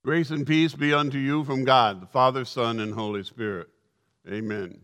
Grace and peace be unto you from God, the Father, Son, and Holy Spirit. Amen.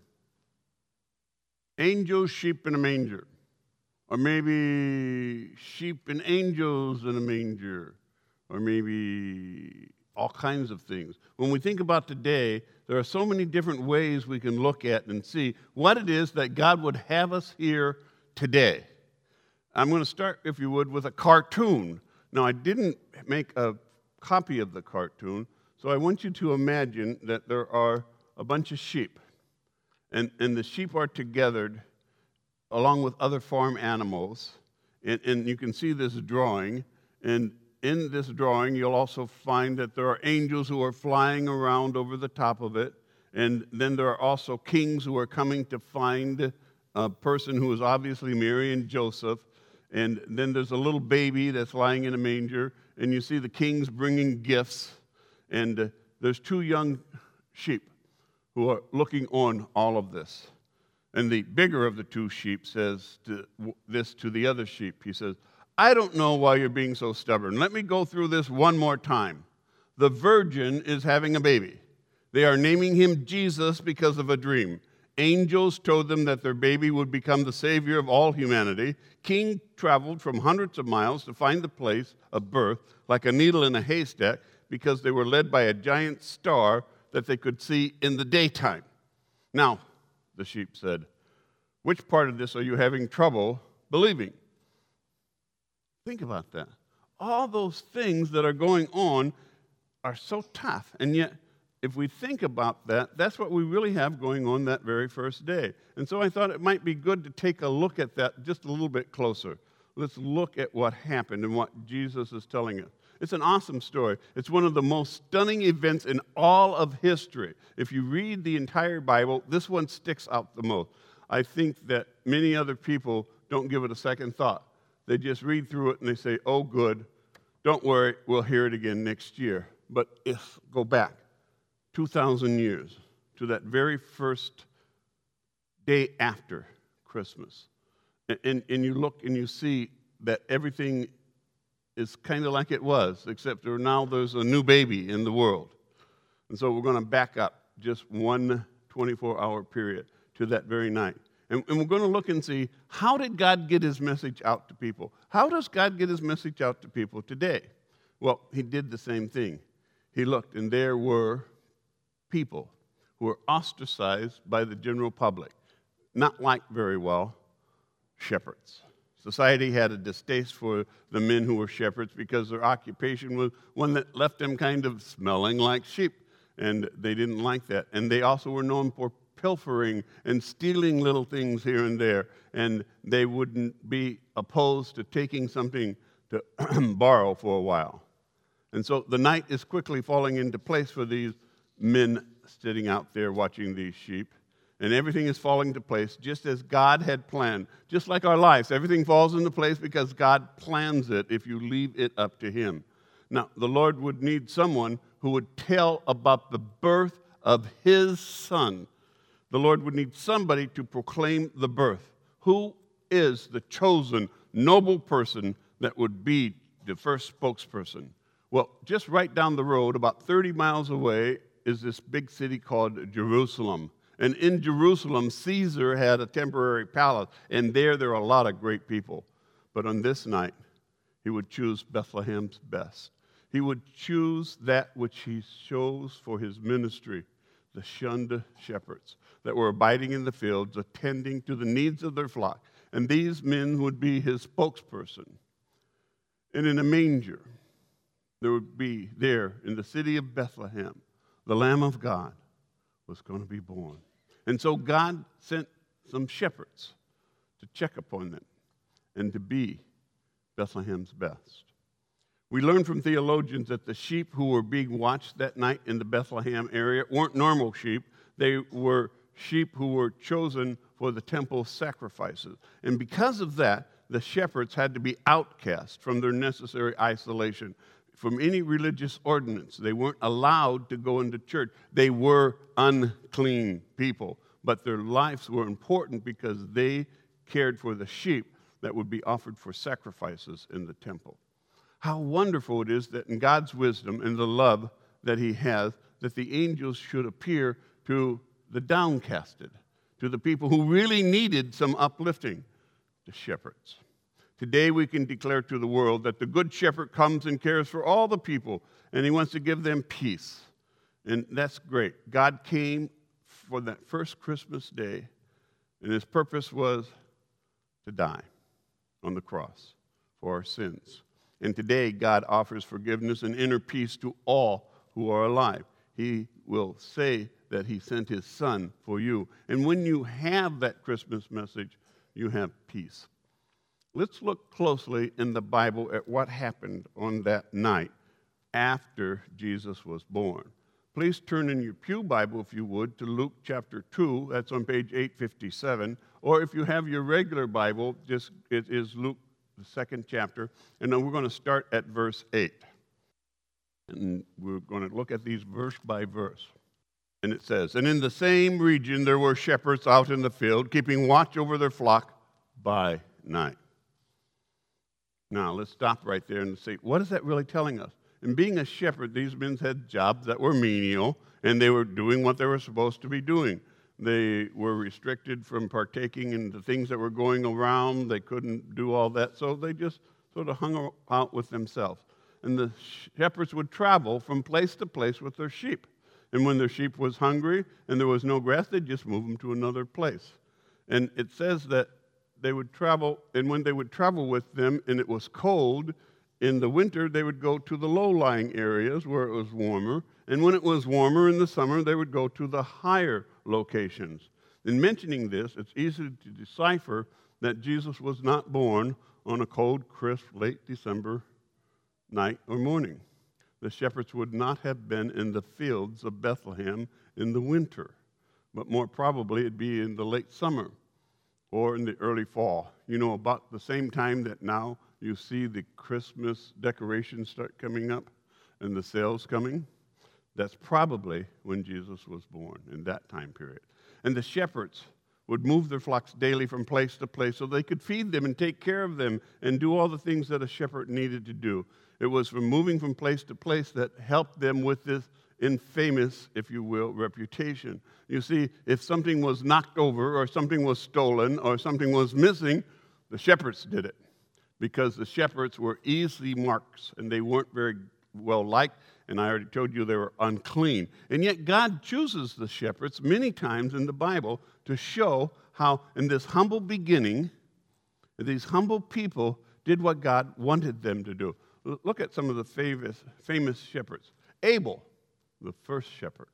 Angels, sheep in a manger. Or maybe sheep and angels in a manger. Or maybe all kinds of things. When we think about today, there are so many different ways we can look at and see what it is that God would have us hear today. I'm going to start, if you would, with a cartoon. Now, I didn't make a copy of the cartoon, so I want you to imagine that there are a bunch of sheep, and the sheep are together along with other farm animals, and you can see this drawing, and in this drawing you'll also find that there are angels who are flying around over the top of it, and then there are also kings who are coming to find a person who is obviously Mary and Joseph, and then there's a little baby that's lying in a manger, and you see the kings bringing gifts, and there's two young sheep who are looking on all of this. And the bigger of the two sheep says this to the other sheep. He says, I don't know why you're being so stubborn. Let me go through this one more time. The virgin is having a baby. They are naming him Jesus because of a dream. Angels told them that their baby would become the savior of all humanity. King traveled from hundreds of miles to find the place of birth, like a needle in a haystack, because they were led by a giant star that they could see in the daytime. Now, the sheep said, which part of this are you having trouble believing? Think about that. All those things that are going on are so tough, and yet if we think about that, that's what we really have going on that very first day. And so I thought it might be good to take a look at that just a little bit closer. Let's look at what happened and what Jesus is telling us. It's an awesome story. It's one of the most stunning events in all of history. If you read the entire Bible, this one sticks out the most. I think that many other people don't give it a second thought. They just read through it and they say, oh, good, don't worry, we'll hear it again next year. But go back 2,000 years to that very first day after Christmas. And you look and you see that everything is kind of like it was, except there's a new baby in the world. And so we're going to back up just one 24-hour period to that very night. And we're going to look and see, how did God get his message out to people? How does God get his message out to people today? Well, he did the same thing. He looked, and there were people who were ostracized by the general public, not liked very well, shepherds. Society had a distaste for the men who were shepherds because their occupation was one that left them kind of smelling like sheep, and they didn't like that. And they also were known for pilfering and stealing little things here and there, and they wouldn't be opposed to taking something to borrow for a while. And so the night is quickly falling into place for these men sitting out there watching these sheep, and everything is falling into place just as God had planned. Just like our lives, everything falls into place because God plans it if you leave it up to him. Now, the Lord would need someone who would tell about the birth of his son. The Lord would need somebody to proclaim the birth. Who is the chosen, noble person that would be the first spokesperson? Well, just right down the road, about 30 miles away, is this big city called Jerusalem. And in Jerusalem, Caesar had a temporary palace, and there are a lot of great people. But on this night, he would choose Bethlehem's best. He would choose that which he chose for his ministry, the shunned shepherds that were abiding in the fields, attending to the needs of their flock. And these men would be his spokesperson. And in a manger, there would be there in the city of Bethlehem, the Lamb of God was going to be born. And so God sent some shepherds to check upon them and to be Bethlehem's best. We learn from theologians that the sheep who were being watched that night in the Bethlehem area weren't normal sheep. They were sheep who were chosen for the temple sacrifices. And because of that, the shepherds had to be outcast from their necessary isolation, from any religious ordinance. They weren't allowed to go into church. They were unclean people, but their lives were important because they cared for the sheep that would be offered for sacrifices in the temple. How wonderful it is that in God's wisdom and the love that he has, that the angels should appear to the downcasted, to the people who really needed some uplifting, the shepherds. Today we can declare to the world that the good shepherd comes and cares for all the people, and he wants to give them peace. And that's great. God came for that first Christmas day, and his purpose was to die on the cross for our sins. And today, God offers forgiveness and inner peace to all who are alive. He will say that he sent his son for you. And when you have that Christmas message, you have peace. Let's look closely in the Bible at what happened on that night after Jesus was born. Please turn in your pew Bible, if you would, to Luke chapter 2. That's on page 857. Or if you have your regular Bible, it is Luke, the second chapter. And then we're going to start at verse 8. And we're going to look at these verse by verse. And it says, "And in the same region there were shepherds out in the field, keeping watch over their flock by night." Now, let's stop right there and say, what is that really telling us? In being a shepherd, these men had jobs that were menial, and they were doing what they were supposed to be doing. They were restricted from partaking in the things that were going around. They couldn't do all that, so they just sort of hung out with themselves. And the shepherds would travel from place to place with their sheep. And when their sheep was hungry and there was no grass, they'd just move them to another place. And it says that they would travel, and when they would travel with them and it was cold, in the winter they would go to the low-lying areas where it was warmer. And when it was warmer in the summer, they would go to the higher locations. In mentioning this, it's easy to decipher that Jesus was not born on a cold, crisp, late December night or morning. The shepherds would not have been in the fields of Bethlehem in the winter, but more probably it'd be in the late summer or in the early fall. You know, about the same time that now you see the Christmas decorations start coming up and the sales coming. That's probably when Jesus was born, in that time period. And the shepherds would move their flocks daily from place to place so they could feed them and take care of them and do all the things that a shepherd needed to do. It was from moving from place to place that helped them with this infamous, if you will, reputation. You see, if something was knocked over or something was stolen or something was missing, the shepherds did it, because the shepherds were easy marks and they weren't very well liked, and I already told you they were unclean. And yet God chooses the shepherds many times in the Bible to show how in this humble beginning, these humble people did what God wanted them to do. Look at some of the famous shepherds. Abel, the first shepherd.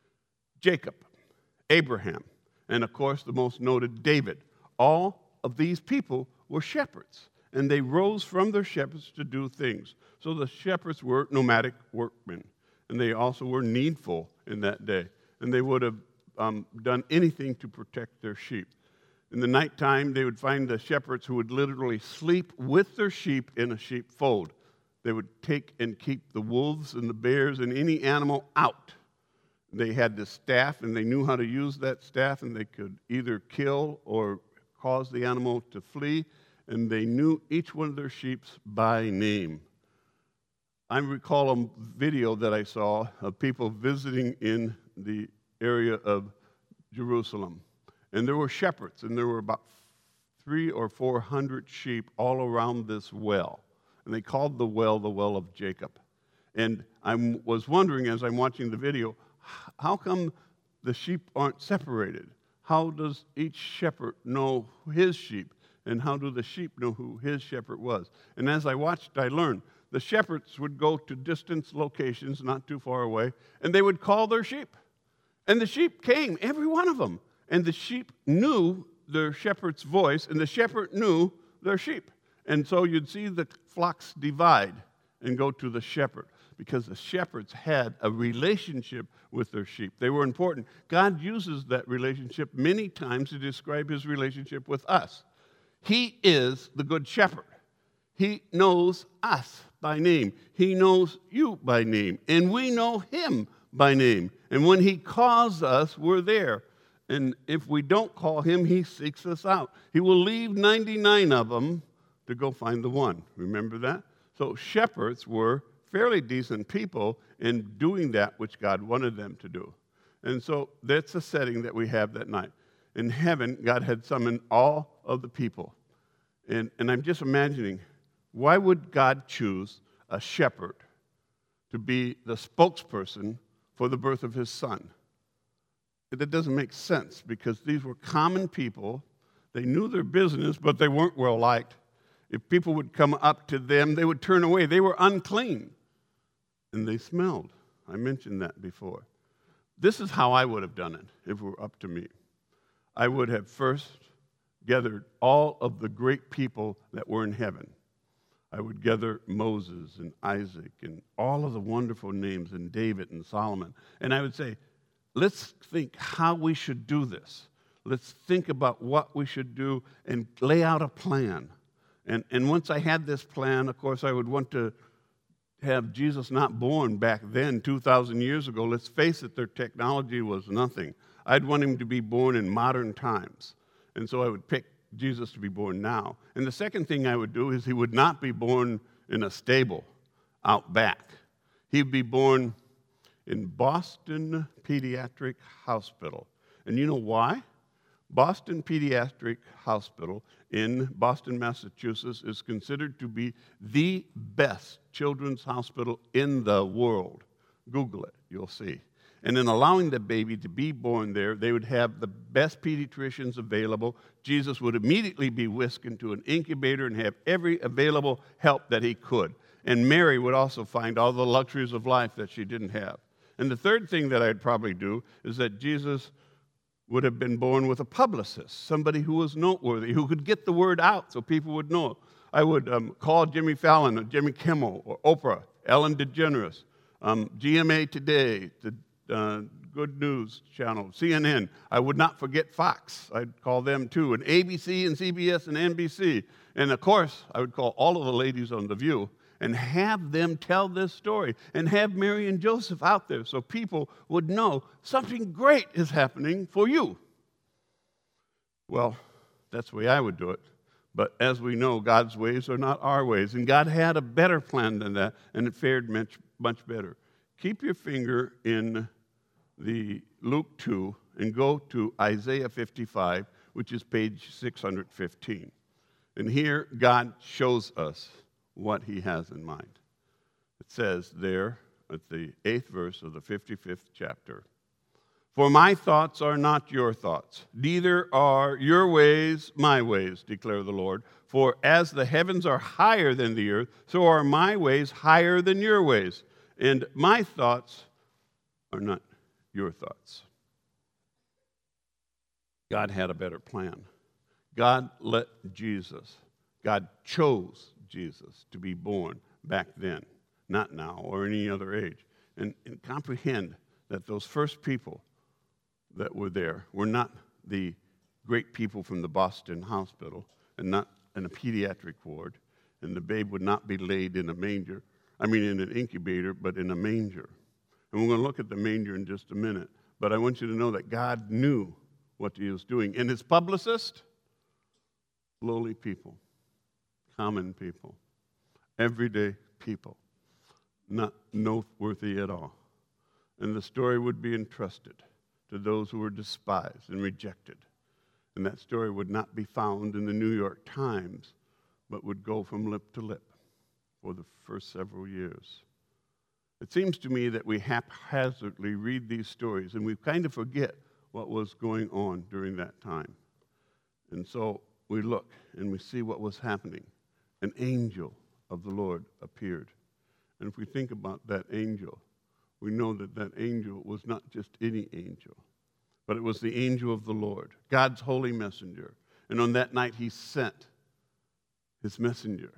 Jacob, Abraham, and of course the most noted, David. All of these people were shepherds, and they rose from their shepherds to do things. So the shepherds were nomadic workmen, and they also were needful in that day, and they would have done anything to protect their sheep. In the nighttime, they would find the shepherds who would literally sleep with their sheep in a sheepfold. They would take and keep the wolves and the bears and any animal out. They had this staff, and they knew how to use that staff, and they could either kill or cause the animal to flee, and they knew each one of their sheep by name. I recall a video that I saw of people visiting in the area of Jerusalem, and there were shepherds, and there were about 300 or 400 sheep all around this well. And they called the well of Jacob. And I was wondering as I'm watching the video, how come the sheep aren't separated? How does each shepherd know his sheep? And how do the sheep know who his shepherd was? And as I watched, I learned the shepherds would go to distant locations not too far away, and they would call their sheep. And the sheep came, every one of them. And the sheep knew their shepherd's voice, and the shepherd knew their sheep. And so you'd see the flocks divide and go to the shepherd, because the shepherds had a relationship with their sheep. They were important. God uses that relationship many times to describe his relationship with us. He is the good shepherd. He knows us by name. He knows you by name. And we know him by name. And when he calls us, we're there. And if we don't call him, he seeks us out. He will leave 99 of them to go find the one. Remember that? So shepherds were fairly decent people in doing that which God wanted them to do. And so that's the setting that we have that night. In heaven, God had summoned all of the people. And I'm just imagining, why would God choose a shepherd to be the spokesperson for the birth of his son? That doesn't make sense, because these were common people. They knew their business, but they weren't well liked. If people would come up to them, they would turn away. They were unclean, and they smelled. I mentioned that before. This is how I would have done it if it were up to me. I would have first gathered all of the great people that were in heaven. I would gather Moses and Isaac and all of the wonderful names, and David and Solomon. And I would say, let's think how we should do this. Let's think about what we should do and lay out a plan. And once I had this plan, of course, I would want to have Jesus not born back then, 2,000 years ago. Let's face it, their technology was nothing. I'd want him to be born in modern times. And so I would pick Jesus to be born now. And the second thing I would do is he would not be born in a stable out back. He'd be born in Boston Pediatric Hospital. And you know why? Boston Pediatric Hospital in Boston, Massachusetts is considered to be the best children's hospital in the world. Google it, you'll see. And in allowing the baby to be born there, they would have the best pediatricians available. Jesus would immediately be whisked into an incubator and have every available help that he could. And Mary would also find all the luxuries of life that she didn't have. And the third thing that I'd probably do is that Jesus would have been born with a publicist, somebody who was noteworthy, who could get the word out so people would know. I would call Jimmy Fallon or Jimmy Kimmel or Oprah, Ellen DeGeneres, GMA Today, the Good News Channel, CNN. I would not forget Fox. I'd call them too, and ABC and CBS and NBC. And of course, I would call all of the ladies on The View and have them tell this story and have Mary and Joseph out there so people would know something great is happening for you. Well, that's the way I would do it. But as we know, God's ways are not our ways. And God had a better plan than that, and it fared much, much better. Keep your finger in the Luke 2 and go to Isaiah 55, which is page 615. And here God shows us what he has in mind. It says there at the 8th verse of the 55th chapter, "For my thoughts are not your thoughts, neither are your ways my ways, declare the Lord. For as the heavens are higher than the earth, so are my ways higher than your ways, and my thoughts are not your thoughts." God had a better plan. God chose Jesus to be born back then, not now or any other age. And comprehend that those first people that were there were not the great people from the Boston Hospital and not in a pediatric ward, and the babe would not be laid in in an incubator, but in a manger. And we're going to look at the manger in just a minute. But I want you to know that God knew what he was doing. And his publicist, lowly people, common people, everyday people, not noteworthy at all. And the story would be entrusted to those who were despised and rejected. And that story would not be found in the New York Times, but would go from lip to lip for the first several years. It seems to me that we haphazardly read these stories and we kind of forget what was going on during that time. And so we look and we see what was happening. An angel of the Lord appeared. And if we think about that angel, we know that that angel was not just any angel, but it was the angel of the Lord, God's holy messenger. And on that night, he sent his messenger.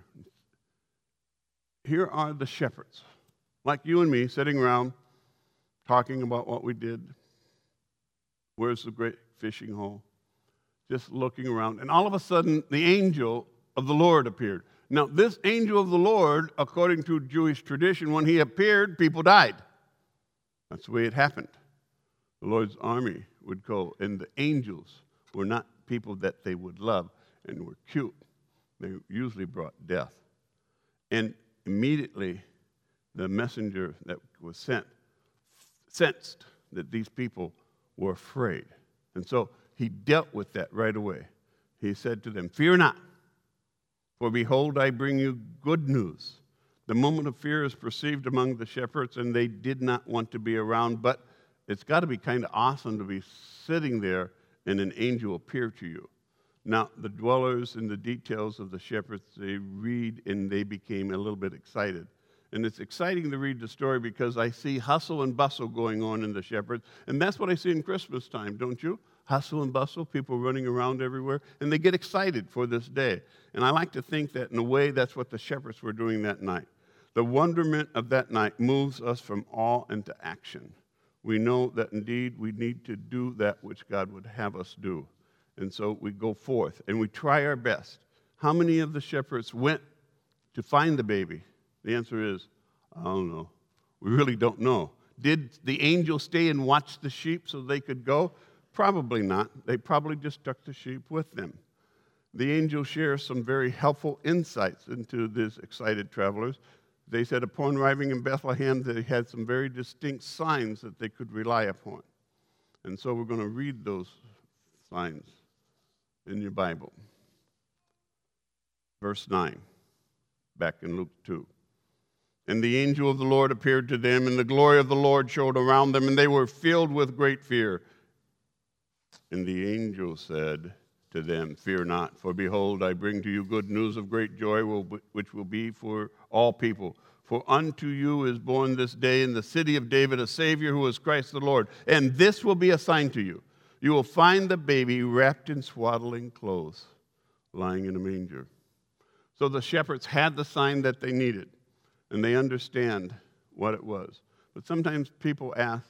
Here are the shepherds, like you and me, sitting around talking about what we did. Where's the great fishing hole? Just looking around. And all of a sudden, the angel of the Lord appeared. Now, this angel of the Lord, according to Jewish tradition, when he appeared, people died. That's the way it happened. The Lord's army would go, and the angels were not people that they would love and were cute. They usually brought death. And immediately, the messenger that was sent sensed that these people were afraid. And so he dealt with that right away. He said to them, "Fear not, for behold, I bring you good news." The moment of fear is perceived among the shepherds, and they did not want to be around, but it's got to be kind of awesome to be sitting there and an angel appear to you. Now, the dwellers in the details of the shepherds, they read and they became a little bit excited. And it's exciting to read the story because I see hustle and bustle going on in the shepherds. And that's what I see in Christmas time, don't you? Hustle and bustle, people running around everywhere. And they get excited for this day. And I like to think that in a way that's what the shepherds were doing that night. The wonderment of that night moves us from awe into action. We know that indeed we need to do that which God would have us do. And so we go forth and we try our best. How many of the shepherds went to find the baby? The answer is, I don't know. We really don't know. Did the angel stay and watch the sheep so they could go? Probably not. They probably just took the sheep with them. The angel shares some very helpful insights into these excited travelers. They said upon arriving in Bethlehem, they had some very distinct signs that they could rely upon. And so we're going to read those signs in your Bible. Verse 9, back in Luke 2. And the angel of the Lord appeared to them, and the glory of the Lord showed around them, and they were filled with great fear. And the angel said to them, "Fear not, for behold, I bring to you good news of great joy, which will be for all people. For unto you is born this day in the city of David a Savior, who is Christ the Lord. And this will be a sign to you. You will find the baby wrapped in swaddling clothes, lying in a manger." So the shepherds had the sign that they needed, and they understand what it was. But sometimes people ask,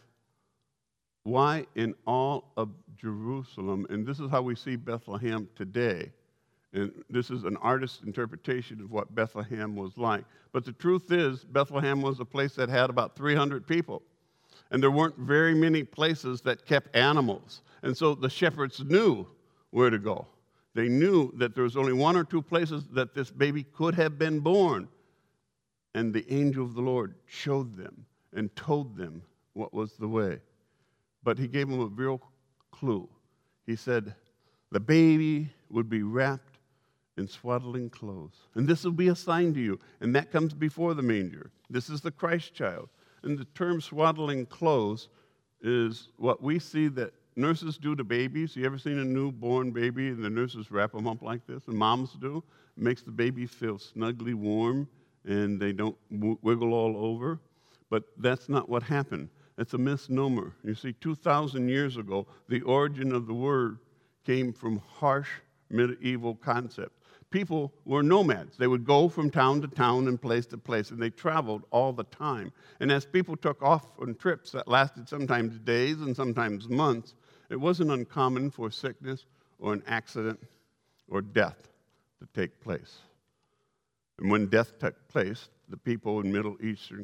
why in all of Jerusalem? And this is how we see Bethlehem today. And this is an artist's interpretation of what Bethlehem was like. But the truth is, Bethlehem was a place that had about 300 people. And there weren't very many places that kept animals. And so the shepherds knew where to go. They knew that there was only one or two places that this baby could have been born. And the angel of the Lord showed them and told them what was the way. But he gave them a real clue. He said, the baby would be wrapped in swaddling clothes. And this will be a sign to you. And that comes before the manger. This is the Christ child. And the term swaddling clothes is what we see that nurses do to babies. You ever seen a newborn baby and the nurses wrap them up like this? And moms do. It makes the baby feel snugly warm and they don't wiggle all over. But that's not what happened. It's a misnomer. You see, 2,000 years ago, the origin of the word came from harsh medieval concepts. People were nomads. They would go from town to town and place to place, and they traveled all the time. And as people took off on trips that lasted sometimes days and sometimes months, it wasn't uncommon for sickness or an accident or death to take place. And when death took place, the people in Middle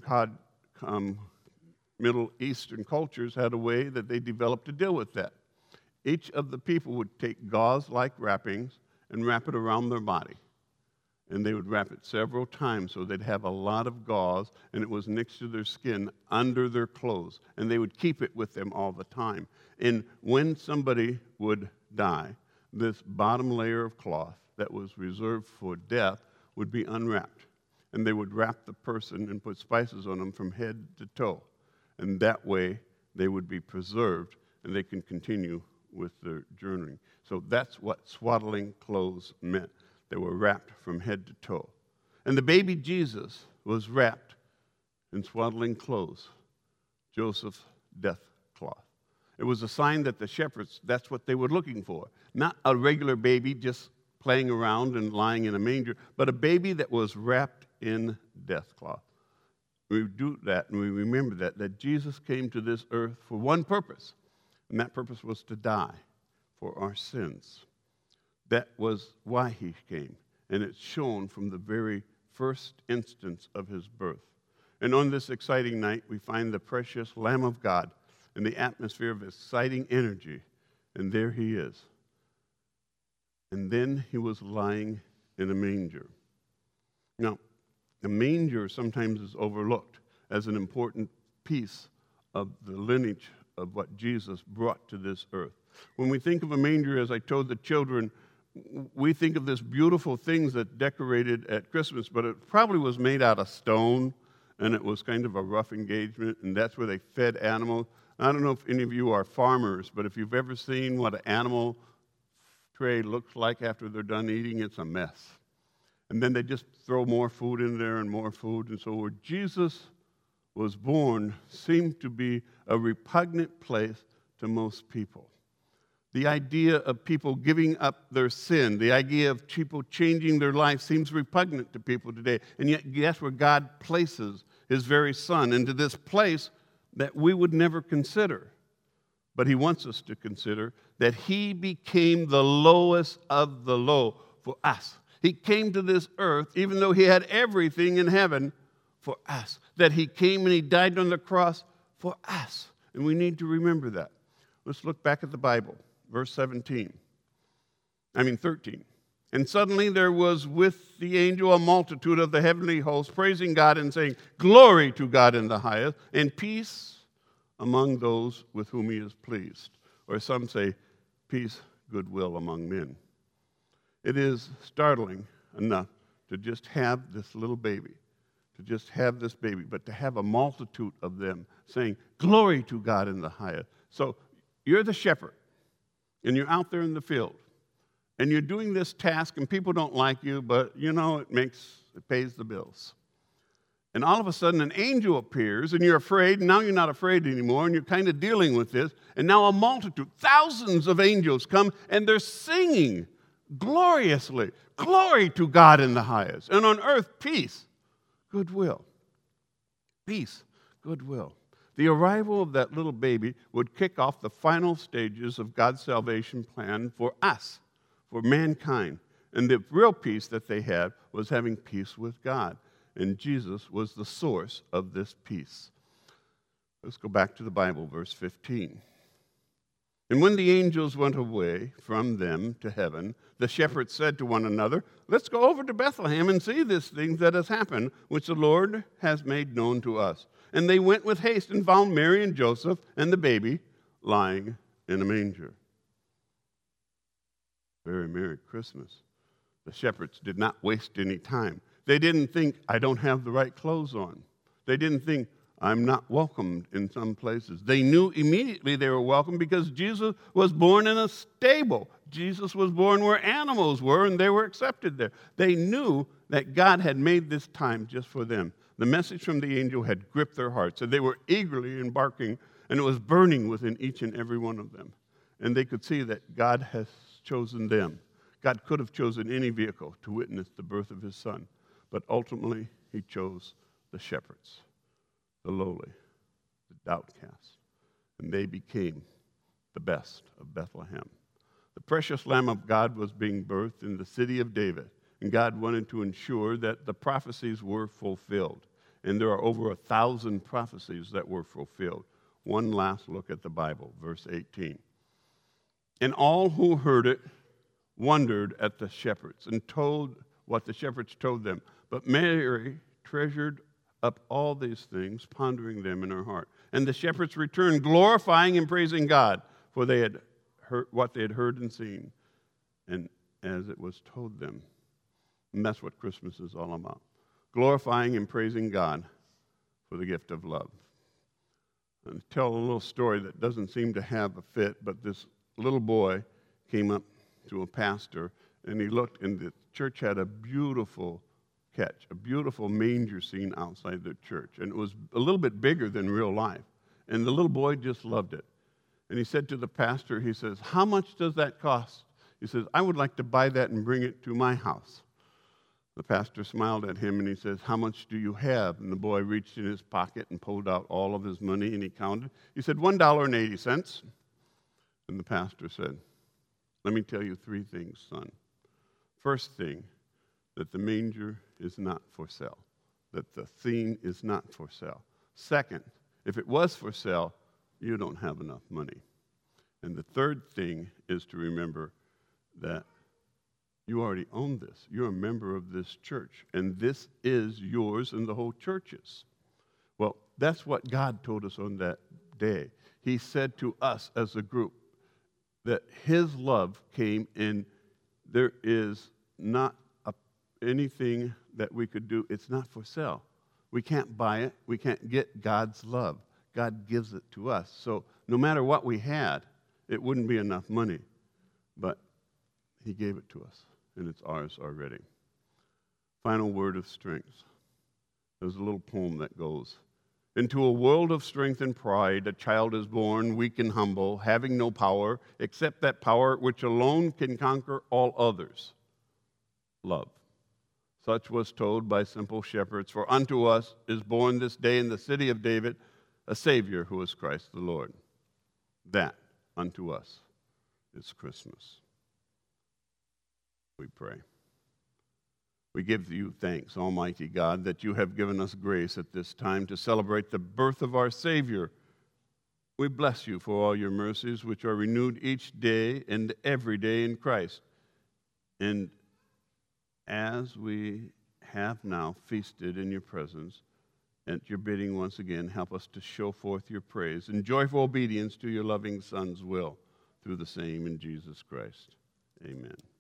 Eastern cultures had a way that they developed to deal with that. Each of the people would take gauze-like wrappings and wrap it around their body. And they would wrap it several times so they'd have a lot of gauze, and it was next to their skin under their clothes. And they would keep it with them all the time. And when somebody would die, this bottom layer of cloth that was reserved for death would be unwrapped. And they would wrap the person and put spices on them from head to toe. And that way, they would be preserved, and they can continue with their journeying. So that's what swaddling clothes meant. They were wrapped from head to toe. And the baby Jesus was wrapped in swaddling clothes, Joseph's death cloth. It was a sign that the shepherds, that's what they were looking for. Not a regular baby just playing around and lying in a manger, but a baby that was wrapped in death cloth. We do that and we remember that Jesus came to this earth for one purpose, and that purpose was to die for our sins. That was why he came, and it's shown from the very first instance of his birth. And on this exciting night, we find the precious Lamb of God in the atmosphere of exciting energy, and there he is. And then he was lying in a manger. Now, a manger sometimes is overlooked. as an important piece of the lineage of what Jesus brought to this earth. When we think of a manger, as I told the children, we think of this beautiful things that decorated at Christmas, but it probably was made out of stone, and it was kind of a rough engagement, and that's where they fed animals. I don't know if any of you are farmers, but if you've ever seen what an animal tray looks like after they're done eating, it's a mess. And then they just throw more food in there and more food. And so where Jesus was born seemed to be a repugnant place to most people. The idea of people giving up their sin, the idea of people changing their life seems repugnant to people today. And yet that's where God places his very Son, into this place that we would never consider. But he wants us to consider that he became the lowest of the low for us. He came to this earth, even though he had everything in heaven, for us. That he came and he died on the cross for us. And we need to remember that. Let's look back at the Bible. Verse 13. And suddenly there was with the angel a multitude of the heavenly host, praising God and saying, "Glory to God in the highest, and peace among those with whom he is pleased." Or some say, peace, goodwill among men. It is startling enough to just have this little baby, but to have a multitude of them saying, "Glory to God in the highest." So you're the shepherd, and you're out there in the field, and you're doing this task, and people don't like you, but it pays the bills. And all of a sudden, an angel appears, and you're afraid, and now you're not afraid anymore, and you're kind of dealing with this, and now a multitude, thousands of angels come, and they're singing gloriously, "Glory to God in the highest, and on earth peace, goodwill." Peace, goodwill. The arrival of that little baby would kick off the final stages of God's salvation plan for us, for mankind. And the real peace that they had was having peace with God. And Jesus was the source of this peace. Let's go back to the Bible, verse 15. And when the angels went away from them to heaven, the shepherds said to one another, "Let's go over to Bethlehem and see this thing that has happened, which the Lord has made known to us." And they went with haste and found Mary and Joseph and the baby lying in a manger. Very Merry Christmas. The shepherds did not waste any time. They didn't think, "I don't have the right clothes on." They didn't think, "I'm not welcomed in some places." They knew immediately they were welcome because Jesus was born in a stable. Jesus was born where animals were, and they were accepted there. They knew that God had made this time just for them. The message from the angel had gripped their hearts, and they were eagerly embarking, and it was burning within each and every one of them. And they could see that God has chosen them. God could have chosen any vehicle to witness the birth of his Son, but ultimately he chose the shepherds, the lowly, the outcasts, and they became the best of Bethlehem. The precious Lamb of God was being birthed in the city of David, and God wanted to ensure that the prophecies were fulfilled. And there are over 1,000 prophecies that were fulfilled. One last look at the Bible, verse 18. And all who heard it wondered at the shepherds and told what the shepherds told them. But Mary treasured up all these things, pondering them in her heart. And the shepherds returned, glorifying and praising God, for they had heard what they had heard and seen, and as it was told them. And that's what Christmas is all about. Glorifying and praising God for the gift of love. And tell a little story that doesn't seem to have a fit, but this little boy came up to a pastor, and he looked, and the church had a beautiful catch, a beautiful manger scene outside the church. And it was a little bit bigger than real life. And the little boy just loved it. And he said to the pastor, he says, "How much does that cost?" He says, "I would like to buy that and bring it to my house." The pastor smiled at him and he says, "How much do you have?" And the boy reached in his pocket and pulled out all of his money and he counted. He said, $1.80. And the pastor said, "Let me tell you 3 things, son. First thing, that the manger is not for sale, that the scene is not for sale. Second, if it was for sale, you don't have enough money. And the third thing is to remember that you already own this. You're a member of this church, and this is yours and the whole church's." Well, that's what God told us on that day. He said to us as a group that his love came in. There is not anything that we could do. It's not for sale. We can't buy it. We can't get God's love. God gives it to us. So no matter what we had, it wouldn't be enough money. But he gave it to us, and it's ours already. Final word of strength. There's a little poem that goes, into a world of strength and pride, a child is born, weak and humble, having no power, except that power which alone can conquer all others, love. Such was told by simple shepherds, for unto us is born this day in the city of David a Savior who is Christ the Lord. That unto us is Christmas. We pray. We give you thanks, Almighty God, that you have given us grace at this time to celebrate the birth of our Savior. We bless you for all your mercies, which are renewed each day and every day in Christ. And as we have now feasted in your presence, at your bidding once again, help us to show forth your praise and joyful obedience to your loving Son's will through the same in Jesus Christ. Amen.